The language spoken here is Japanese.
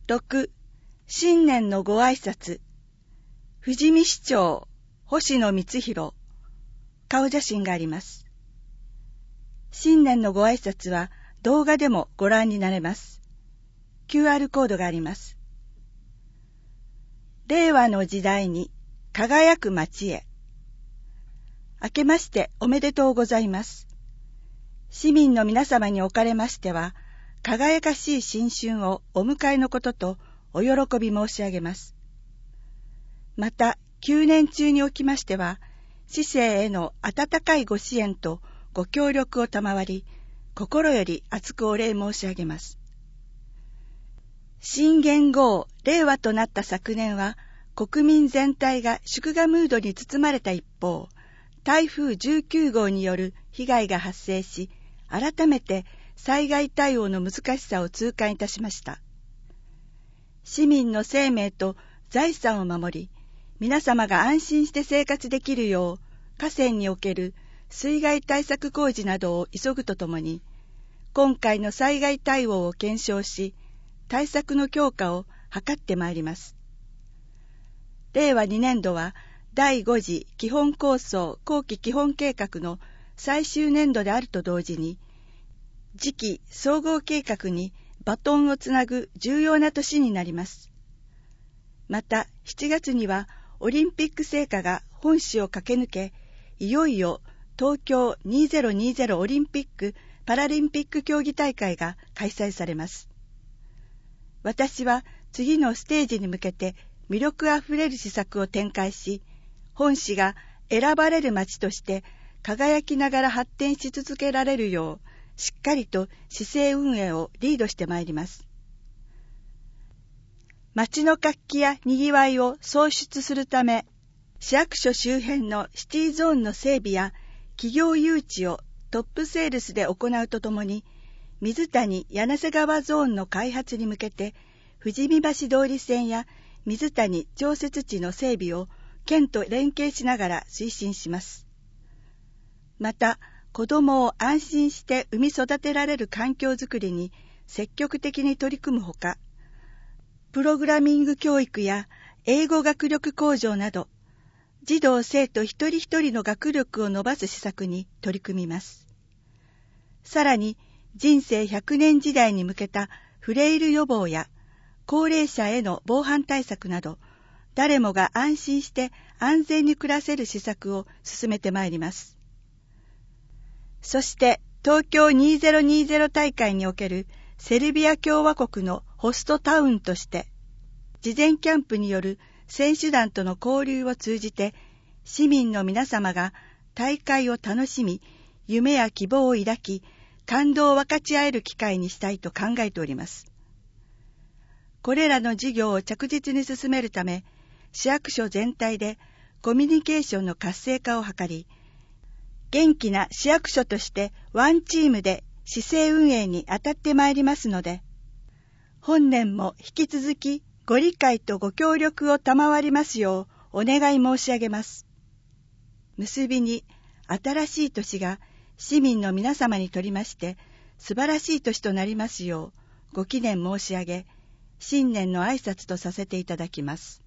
6、新年のご挨拶。富士見市長、星野光弘。顔写真があります。新年のご挨拶は動画でもご覧になれます。QR コードがあります。令和の時代に輝く街へ。明けましておめでとうございます。市民の皆様におかれましては、輝かしい新春をお迎えのこととお喜び申し上げます。また、9年中におきましては、市政への温かいご支援とご協力を賜り、心より厚くお礼申し上げます。新元号令和となった昨年は、国民全体が祝賀ムードに包まれた一方、台風19号による被害が発生し、改めて災害対応の難しさを痛感いたしました。市民の生命と財産を守り、皆様が安心して生活できるよう、河川における水害対策工事などを急ぐとともに、今回の災害対応を検証し、対策の強化を図ってまいります。令和2年度は、第5次基本構想後期基本計画の最終年度であると同時に、次期総合計画にバトンをつなぐ重要な年になります。また、7月にはオリンピック聖火が本市を駆け抜け、いよいよ東京2020オリンピック・パラリンピック競技大会が開催されます。私は次のステージに向けて魅力あふれる施策を展開し、本市が選ばれる街として輝きながら発展し続けられるよう、しっかりと市政運営をリードしてまいります。街の活気や賑わいを創出するため、市役所周辺のシティゾーンの整備や企業誘致をトップセールスで行うとともに、水谷柳瀬川ゾーンの開発に向けて、富士見橋通り線や水谷調節池の整備を県と連携しながら推進します。また、子どもを安心して産み育てられる環境づくりに積極的に取り組むほか、プログラミング教育や英語学力向上など、児童生徒一人一人の学力を伸ばす施策に取り組みます。さらに、人生100年時代に向けたフレイル予防や高齢者への防犯対策など、誰もが安心して安全に暮らせる施策を進めてまいります。そして、東京2020大会におけるセルビア共和国のホストタウンとして、事前キャンプによる選手団との交流を通じて、市民の皆様が大会を楽しみ、夢や希望を抱き、感動を分かち合える機会にしたいと考えております。これらの事業を着実に進めるため、市役所全体でコミュニケーションの活性化を図り、元気な市役所としてワンチームで市政運営に当たってまいりますので、本年も引き続きご理解とご協力を賜りますようお願い申し上げます。結びに、新しい年が市民の皆様にとりまして素晴らしい年となりますようご祈念申し上げ、新年の挨拶とさせていただきます。